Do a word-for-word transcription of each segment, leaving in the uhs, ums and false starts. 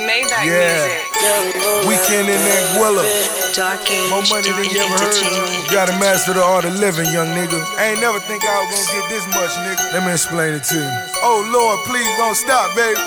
made that yeah. music. Weekend in Anguilla. More money than you ever heard of. You gotta master the art of living, young nigga. I ain't never think I was gonna get this much, nigga. Let me explain it to you. Oh Lord, please don't stop, baby.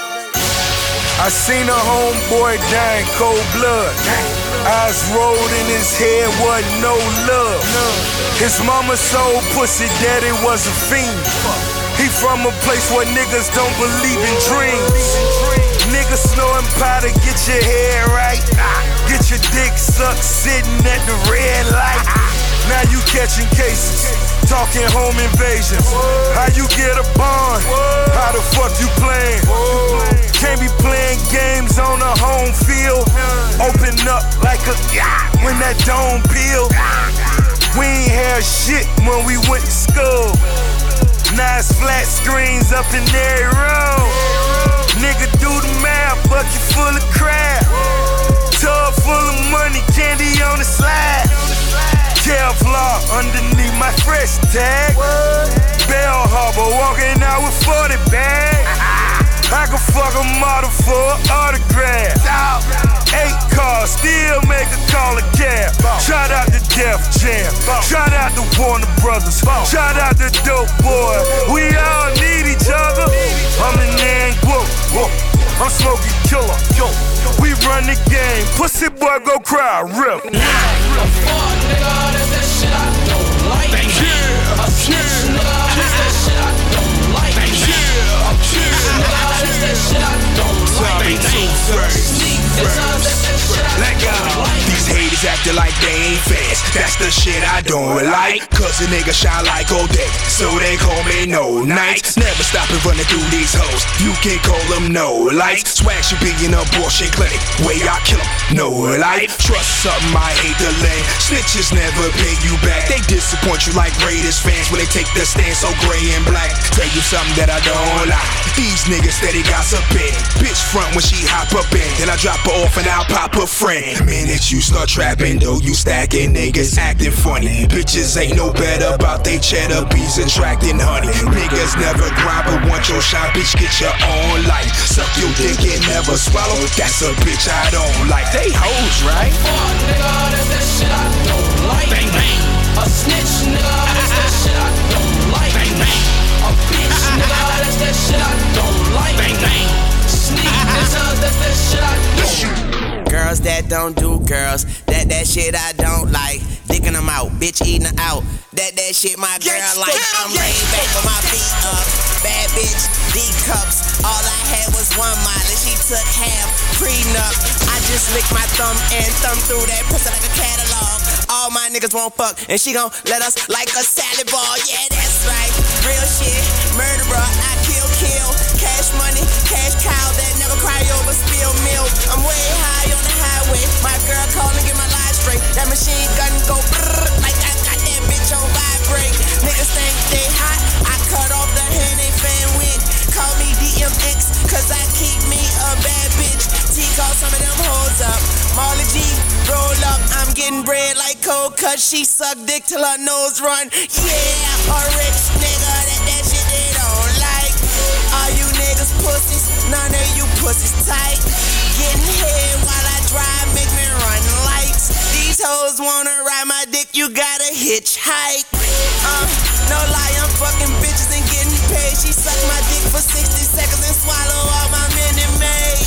I seen a homeboy die in cold blood. Eyes rolled in his head, wasn't no love. His mama sold pussy, daddy was a fiend. He from a place where niggas don't believe in dreams. Niggas snorting powder, get your hair right. Get your dick sucked sitting at the red light. Now you catching cases, talking home invasions. How you get a bond? How the fuck you playing? Can't be playing games on a home field. Open up like a when that dome peel. We ain't had shit when we went to school. Nice flat screens up in every room. Nigga do the math, bucket full of crap. Tub full of money, candy on the slide. Kevlar underneath my fresh tag. Bell Harbor walking out with forty bags. I can fuck a model for an autograph. Eight cars, still make a call a cab. Shout out to Def Jam. Shout out to Warner Brothers. Shout out to Dope Boy. We all need each other. I'm in Anguilla. I'm smoking killer. We run the game. Pussy boy go cry. Rip. A fuck nigga, that's that shit I don't like. Yeah. A snitch nigga, that's that shit I don't like. Yeah. A bitch nigga, that's that shit I don't like. Sneak nigga, that's that shit I Let go. don't like. These haters acting like they ain't fast. That's the shit I don't like. Cause a nigga shine like all day, so they call me no nights. Never stopping running through these hoes. You can call them no lights. Swag should be in a abortion clinic. Way I kill them, no life. Trust something I hate to lay. Snitches never pay you back. They disappoint you like Raiders fans when they take the stand so gray and black. Tell you something that I don't like. These niggas steady gossiping. Bitch front when she hop up in. Then I drop her off and I'll pop a friend. The minute you start trapping, though, you stacking niggas acting funny. Bitches ain't no better about they cheddar bees attracting honey. Niggas never grind but want your shine. Bitch, get your own life. Suck your dick and never swallow. That's a bitch I don't like. They hoes, right? Fuck nigga, that's that shit I don't like. Bang bang. A snitch nigga, that's that shit I don't like. Bang bang. A bitch nigga, that's that shit I don't like. Bang bang. Sneak nigga, that's that shit I don't like. Girls that don't do girls, that that shit I don't like. Dicking them out, bitch eating her out. That that shit my girl like. I'm laid back with my feet up. Bad bitch, D cups. All I had was one mile and she took half. Prenup. I just licked my thumb and thumb through that pussy like a catalog. All my niggas won't fuck and she gon' let us like a salad ball. Yeah, that's right. Real shit, murderer. I kill, kill. Cash money, cash cow that never cry over spill milk. I'm way high on the highway. My girl callin', get my life straight. That machine gun go brrr, like I got that bitch on vibrate. Niggas think they hot. I cut off the hand they fan with. Call me D M X, cause I keep me a bad bitch. T call some of them hoes up. Marley G, roll up. I'm getting bread like cold cut. She suck dick till her nose run. Yeah, a rich nigga, that that shit they don't like. All you niggas pussies, none of you pussies tight. Getting head while I drive, make me run lights. These hoes wanna ride my dick, you gotta hitchhike. Uh, no lie, I'm fucking bitches and getting paid. She suck my dick for sixty seconds and swallow all my Minute Maid.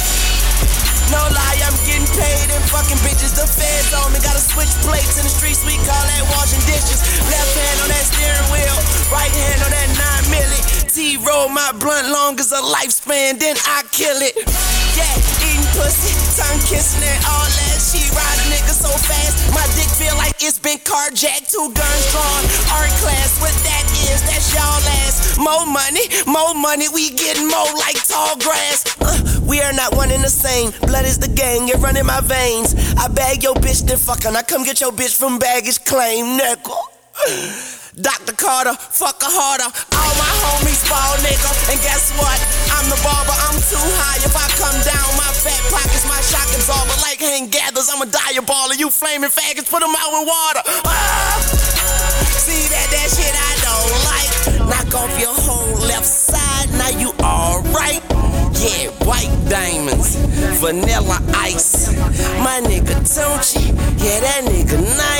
No lie, I'm getting paid and fucking bitches. The feds on me, gotta switch plates in the streets. We call that washing dishes. Left hand on that steering wheel, right hand on that nine milli. T-roll my blunt long as a lifespan, then I kill it. Yeah, eating pussy, tongue kissing and all that. She ride a nigga so fast, my dick feel like it's been carjacked. Two guns drawn, art class. What that is, that's y'all ass. More money, more money, we getting more like tall grass. Uh, we are not one and the same. Blood is the gang, it run in my veins. I bag your bitch, then fuckin'. I come get your bitch from baggage claim, nigga. Doctor Carter, fuck her harder. All my homies fall, nigga. And guess what? I'm the barber, I'm too high. If I come down, my fat pockets, my shock absorber. Like hand gathers, I'm a diaballer. You flaming faggots, put them out with water. Ah! See that, that shit I don't like. Knock off your whole left side, now you alright. Yeah, white diamonds. For vanilla ice. My nigga Tunchi, yeah, that nigga nice.